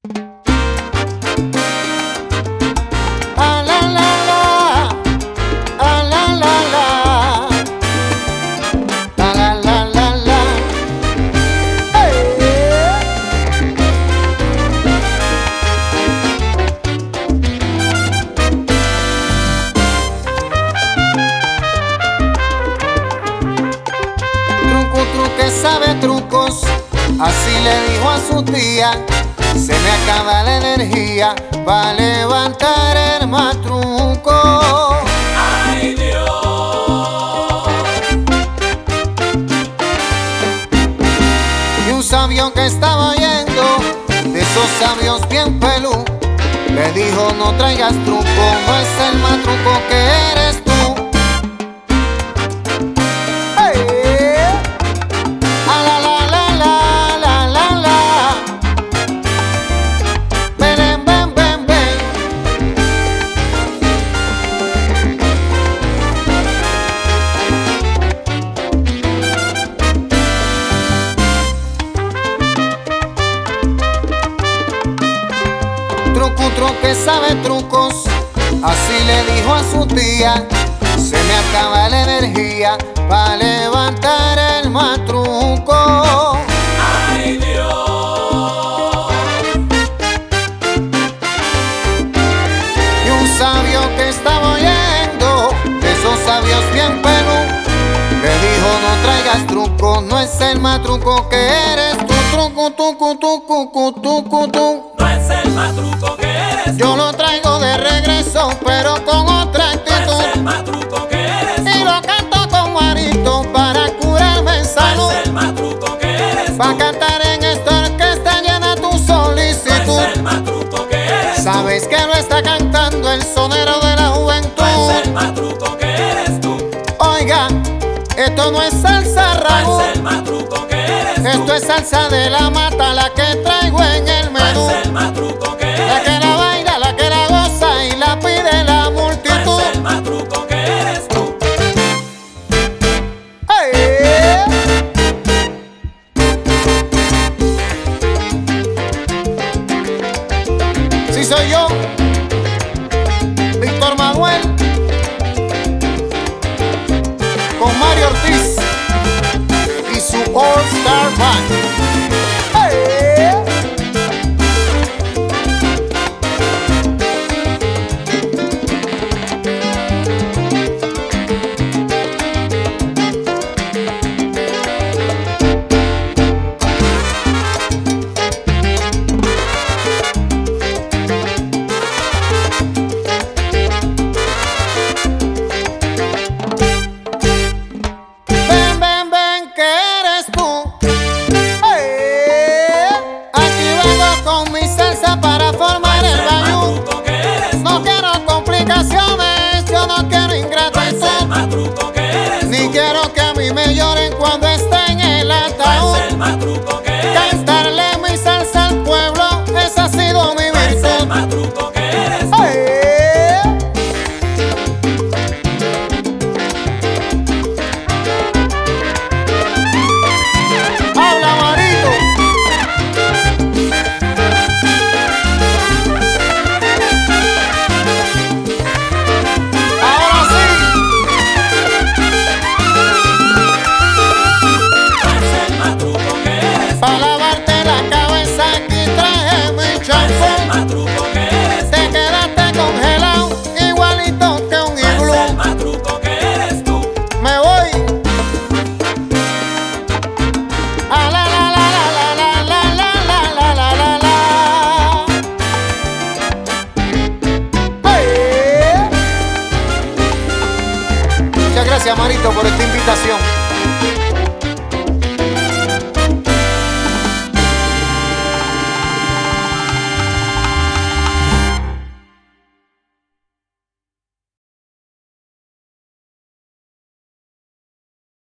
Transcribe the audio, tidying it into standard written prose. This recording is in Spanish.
Ah, la, la, la. Ah, la, la, la. Ah, la, la, la, la. Hey. Que sabe trucos, así le dijo a su tía. Se me acaba la energía para levantar el matruco. ¡Ay, Dios! Y un sabio que estaba oyendo, de esos sabios bien pelú, le dijo: no traigas truco, no es el matruco que eres tú. Truco que sabe trucos, así le dijo a su tía. Se me acaba la energía para levantar el matruco. ¡Ay, Dios! Y un sabio que estaba oyendo, de esos sabios bien pelú, le dijo: no traigas truco, no es el matruco que eres tú. Truco, tucu, tucu, tucu, tu. No es el matruco que eres tú. Yo lo traigo de regreso, pero con otra actitud. No es el matruco que eres tú. Y lo canto con Marito para curarme en salud. No es el matruco que eres tú. Pa' cantar en esta orquesta llena tu solicitud. No es el matruco que eres tú. Sabes que lo está cantando el sonero de la juventud. No es el matruco que eres tú. Oiga, esto no es salsa ragú. No es el matruco que eres tú. Esto es salsa de la mata, la que traigo en el menú. No es el matruco que La eres que la baila, la que la goza y la pide la tú. multitud. No es el matruco que eres tú. ¡Hey! Sí soy yo, Víctor Manuel, con Mario Ortiz y su All Star Band. ¡Hey! Ven, ven, ven, que eres tú. ¡Hey! Aquí vengo con mi salsa para formar el bayú. Matruco que eres tú. No quiero complicaciones, yo no quiero No es el ingratitud, matruco que eres ni tú. quiero que a mí me lloren cuando esté en el No ataúd. es el matruco que eres tú. Cantarle mi salsa al pueblo, esa ha sido mi No es el virtud. matruco que eres tú. ¡Hey! ¡Habla, Marito! Ahora sí. No es el matruco que eres tú. Pa' lavarte la cabeza aquí traje mi No es el champú. matruco que eres tú. Te quedaste congelado, igualito que un No es el iglú. matruco que eres tú. Me voy. A la la la la la la la la la la la la. Hey. Muchas gracias, Marito, por esta invitación.